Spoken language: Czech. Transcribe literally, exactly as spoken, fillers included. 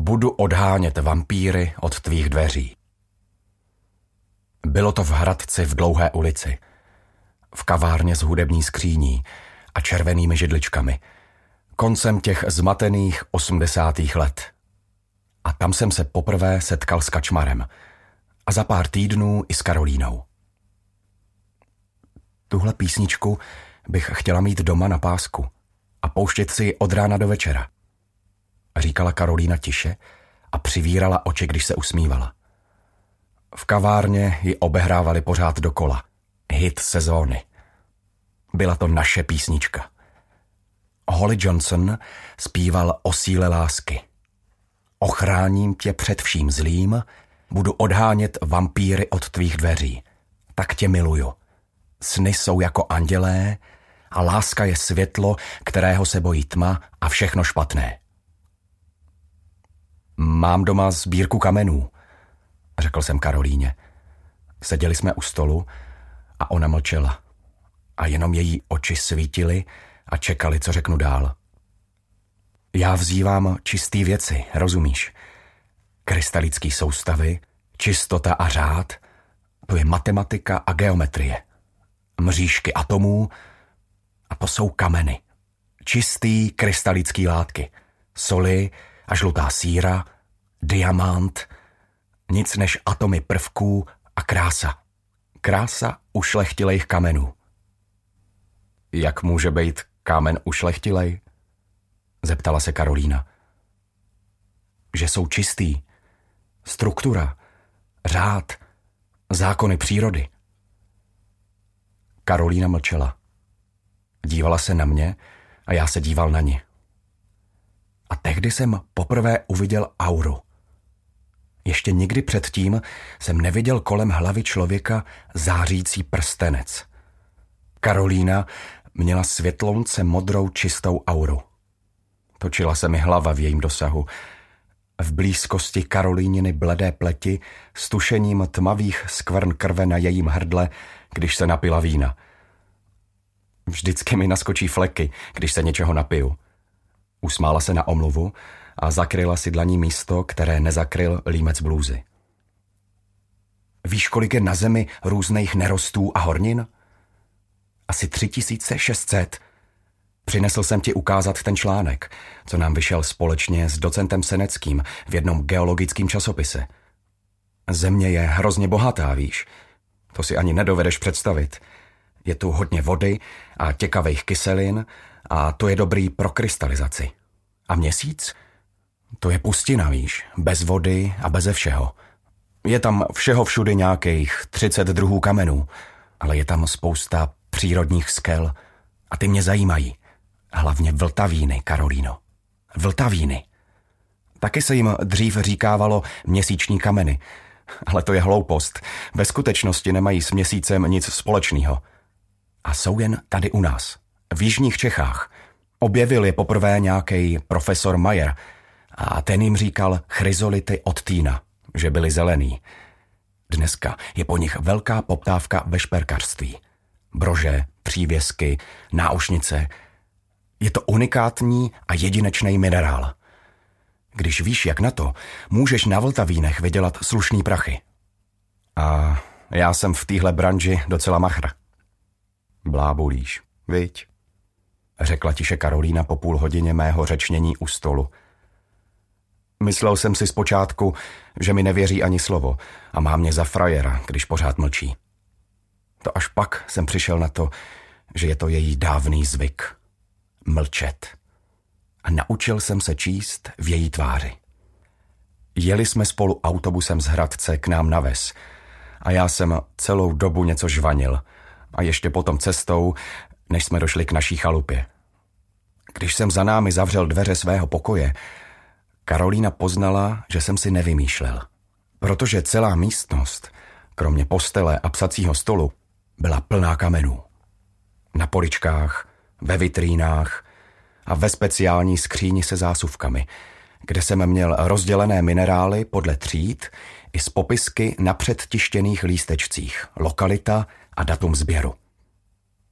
Budu odhánět vampíry od tvých dveří. Bylo to v Hradci v Dlouhé ulici. V kavárně s hudební skříní a červenými židličkami. Koncem těch zmatených osmdesátých let. A tam jsem se poprvé setkal s Kačmarem. A za pár týdnů i s Karolínou. Tuhle písničku bych chtěla mít doma na pásku a pouštět si ji od rána do večera. Říkala Karolína tiše a přivírala oči, když se usmívala. V kavárně ji obehrávali pořád dokola. Hit sezóny. Byla to naše písnička. Holly Johnson zpíval o síle lásky. Ochráním tě před vším zlým, budu odhánět vampíry od tvých dveří. Tak tě miluju. Sny jsou jako andělé a láska je světlo, kterého se bojí tma a všechno špatné. Mám doma sbírku kamenů, řekl jsem Karolíně. Seděli jsme u stolu a ona mlčela. A jenom její oči svítily a čekali, co řeknu dál. Já vzývám čistý věci, rozumíš? Krystalický soustavy, čistota a řád, to je matematika a geometrie. Mřížky atomů a to jsou kameny. Čistý krystalický látky. Soli a žlutá síra, diamant, nic než atomy prvků a krása. Krása ušlechtilejch kamenů. Jak může být kámen ušlechtilej? Zeptala se Karolína. Že jsou čistý. Struktura, řád, zákony přírody. Karolína mlčela. Dívala se na mě a já se díval na ni. A tehdy jsem poprvé uviděl auru. Ještě nikdy předtím jsem neviděl kolem hlavy člověka zářící prstenec. Karolína měla světlounce modrou čistou auru. Točila se mi hlava v jejím dosahu. V blízkosti Karolíniny bledé pleti s tušením tmavých skvrn krve na jejím hrdle, když se napila vína. Vždycky mi naskočí fleky, když se něčeho napiju. Usmála se na omluvu a zakryla si dlaní místo, které nezakryl límec blůzy. Víš, kolik je na zemi různých nerostů a hornin? Asi tři tisíce šest set. Přinesl jsem ti ukázat ten článek, co nám vyšel společně s docentem Seneckým v jednom geologickém časopise. Země je hrozně bohatá, víš. To si ani nedovedeš představit. Je tu hodně vody a těkavých kyselin a to je dobrý pro krystalizaci. A měsíc? To je pustina, víš, bez vody a beze všeho. Je tam všeho všudy nějakých třicet druhů kamenů, ale je tam spousta přírodních skel a ty mě zajímají. Hlavně vltavíny, Karolíno. Vltavíny. Taky se jim dřív říkávalo měsíční kameny. Ale to je hloupost. Ve skutečnosti nemají s měsícem nic společného. A jsou jen tady u nás, v jižních Čechách. Objevil je poprvé nějaký profesor Mayer a ten jim říkal chryzolity od týna, že byly zelený. Dneska je po nich velká poptávka ve šperkařství. Brože, přívěsky, náušnice. Je to unikátní a jedinečný minerál. Když víš, jak na to, můžeš na vltavínech vydělat slušný prachy. A já jsem v téhle branži docela machr. Blábolíš, viď? Řekla tiše Karolína po půl hodině mého řečnění u stolu. Myslel jsem si zpočátku, že mi nevěří ani slovo a má mě za frajera, když pořád mlčí. To až pak jsem přišel na to, že je to její dávný zvyk. Mlčet. A naučil jsem se číst v její tváři. Jeli jsme spolu autobusem z Hradce k nám na ves a já jsem celou dobu něco žvanil a ještě potom cestou, než jsme došli k naší chalupě. Když jsem za námi zavřel dveře svého pokoje, Karolína poznala, že jsem si nevymýšlel, protože celá místnost, kromě postele a psacího stolu, byla plná kamenů. Na poličkách, ve vitrínách a ve speciální skříni se zásuvkami, kde jsem měl rozdělené minerály podle tříd i s popisky na předtištěných lístečcích, lokalita a datum sběru.